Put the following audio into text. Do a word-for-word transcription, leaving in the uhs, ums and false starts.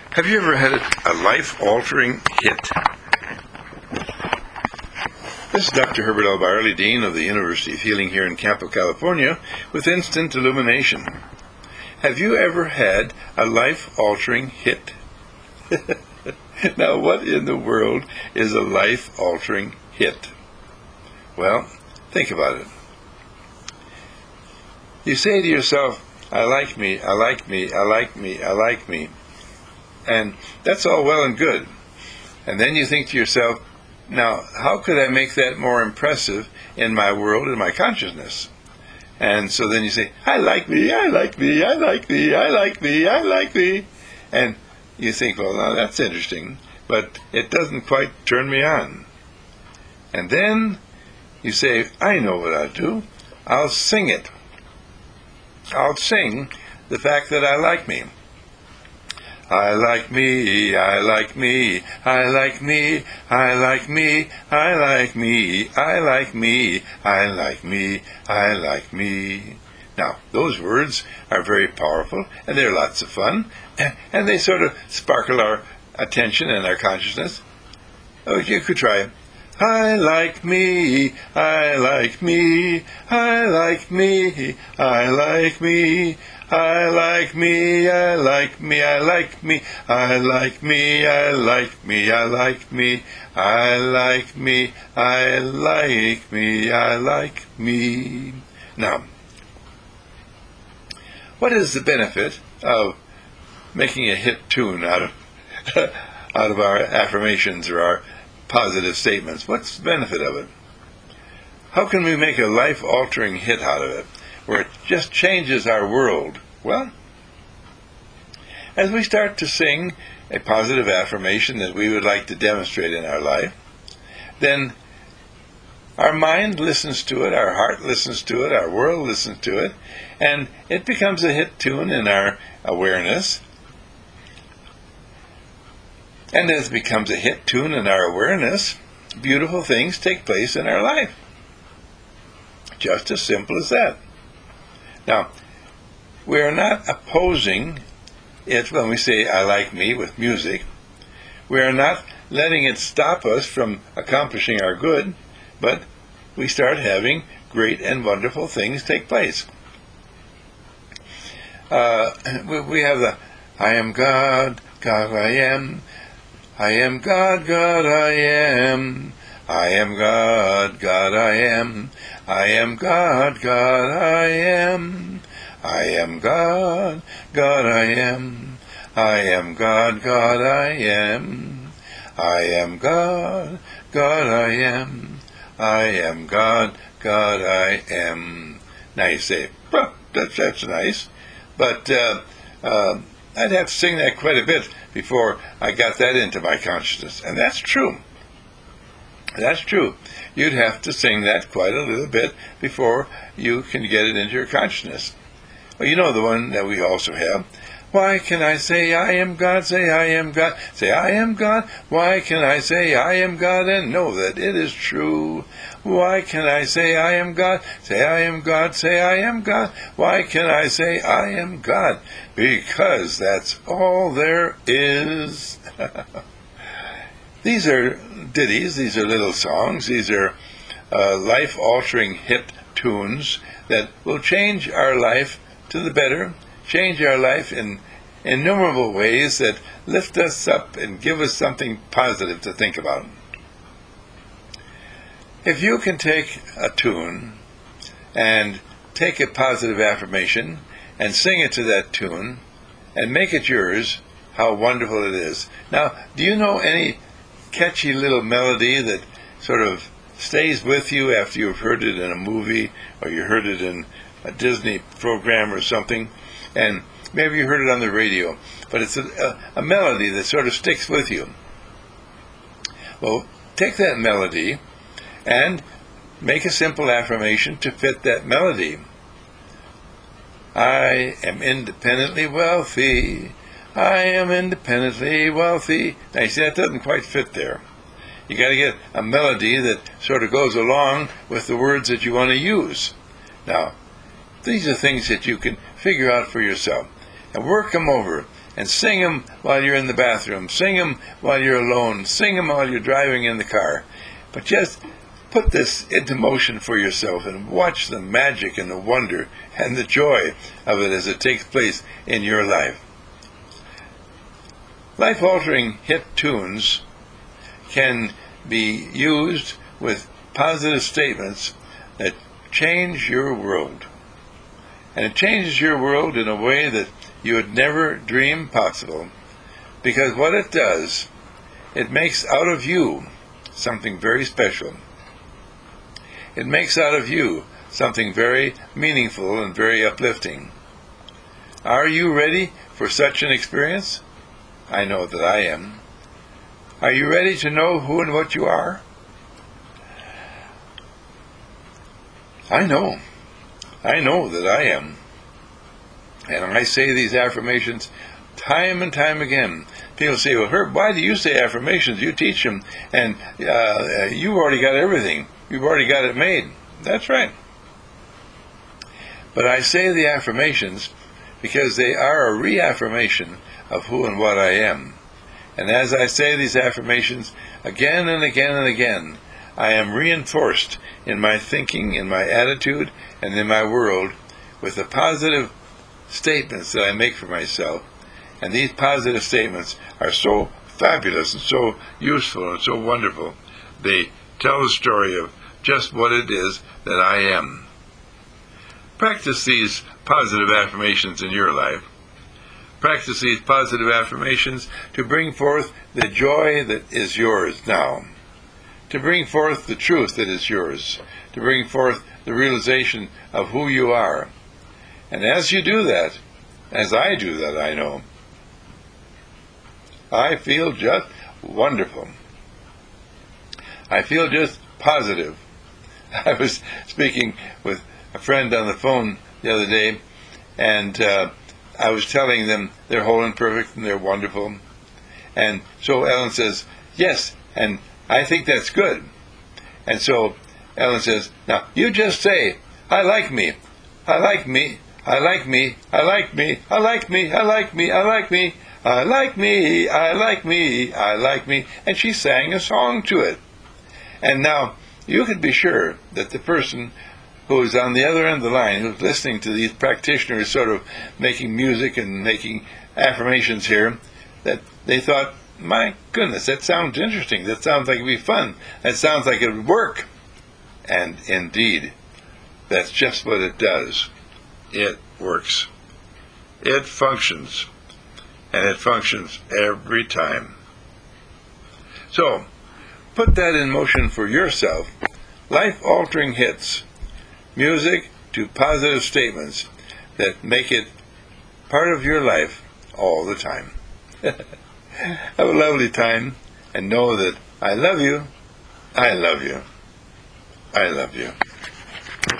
Have you ever had a life-altering hit? This is Doctor Herbert L. Byerly, Dean of the University of Healing here in Campo, California, with Instant Illumination. Have you ever had a life-altering hit? Now, what in the world is a life-altering hit? Well, think about it. You say to yourself, I like me, I like me, I like me, I like me. And that's all well and good. And then you think to yourself, now, how could I make that more impressive in my world, in my consciousness? And so then you say, I like me, I like me, I like me, I like me, I like me. And you think, well, now that's interesting, but it doesn't quite turn me on. And then you say, I know what I'll do. I'll sing it. I'll sing the fact that I like me. I like me, I like me, I like me, I like me, I like me, I like me, I like me, I like me. Now, those words are very powerful, and they're lots of fun, and they sort of sparkle our attention and our consciousness. Oh, you could try it. I like me, I like me, I like me, I like me, I like me, I like me, I like me, I like me, I like me, I like me, I like me, I like me, I like me. Now, what is the benefit of making a hit tune out of out of our affirmations or our positive statements? What's the benefit of it? How can we make a life-altering hit out of it, where it just changes our world? Well, as we start to sing a positive affirmation that we would like to demonstrate in our life, then our mind listens to it, our heart listens to it, our world listens to it, and it becomes a hit tune in our awareness. And as it becomes a hit tune in our awareness, beautiful things take place in our life. Just as simple as that. Now, we are not opposing it when we say, I like me, with music. We are not letting it stop us from accomplishing our good, but we start having great and wonderful things take place. Uh, we, we have the, I am God, God I am. I am God, God I am. I am God, God I am. I am God, God I am. I am God, God I am. I am God, God I am. I am God, God I am. I am God, God I am. Now you say, well, that's, that's nice. But uh, uh, I'd have to sing that quite a bit before I got that into my consciousness. And that's true. That's true. You'd have to sing that quite a little bit before you can get it into your consciousness. Well, you know the one that we also have. Why can I say I am God? Say I am God. Say I am God. Why can I say I am God and know that it is true? Why can I say I am God? Say I am God. Say I am God. Why can I say I am God? Because that's all there is. These are ditties. These are little songs. These are uh, life-altering hit tunes that will change our life to the better, change our life in innumerable ways that lift us up and give us something positive to think about. If you can take a tune and take a positive affirmation and sing it to that tune and make it yours, how wonderful it is. Now, do you know any catchy little melody that sort of stays with you after you've heard it in a movie or you heard it in a Disney program or something, and maybe you heard it on the radio, but it's a, a, a melody that sort of sticks with you? Well, take that melody and make a simple affirmation to fit that melody. I am independently wealthy. I am independently wealthy. Now, you see, that doesn't quite fit there. You got to get a melody that sort of goes along with the words that you want to use. Now, these are things that you can figure out for yourself and work them over and sing them while you're in the bathroom, sing them while you're alone, sing them while you're driving in the car. But just put this into motion for yourself and watch the magic and the wonder and the joy of it as it takes place in your life. Life-altering hit tunes can be used with positive statements that change your world. And it changes your world in a way that you would never dream possible, because what it does, it makes out of you something very special. It makes out of you something very meaningful and very uplifting. Are you ready for such an experience? I know that I am. Are you ready to know who and what you are? I know. I know that I am. And I say these affirmations time and time again. People say, well, Herb, why do you say affirmations? You teach them, and uh, you've already got everything. You've already got it made. That's right. But I say the affirmations because they are a reaffirmation of who and what I am. And as I say these affirmations again and again and again, I am reinforced in my thinking, in my attitude, and in my world with the positive statements that I make for myself. And these positive statements are so fabulous and so useful and so wonderful. They tell the story of just what it is that I am. Practice these positive affirmations in your life. Practice these positive affirmations to bring forth the joy that is yours now, to bring forth the truth that is yours, to bring forth the realization of who you are. And as you do that, as I do that, I know, I feel just wonderful. I feel just positive. I was speaking with a friend on the phone the other day, and uh, I was telling them they're whole and perfect and they're wonderful. And so Ellen says, yes, and I think that's good. And so Ellen says, now you just say, I like me, I like me, I like me, I like me, I like me, I like me, I like me, I like me, I like me, I like me. And she sang a song to it. And now you can be sure that the person who is on the other end of the line, who's listening to these practitioners sort of making music and making affirmations here, that they thought, my goodness, that sounds interesting. That sounds like it would be fun. That sounds like it would work. And indeed, that's just what it does. It works. It functions. And it functions every time. So, put that in motion for yourself. Life-altering hits. Music to positive statements that make it part of your life all the time. Have a lovely time, and know that I love you, I love you, I love you.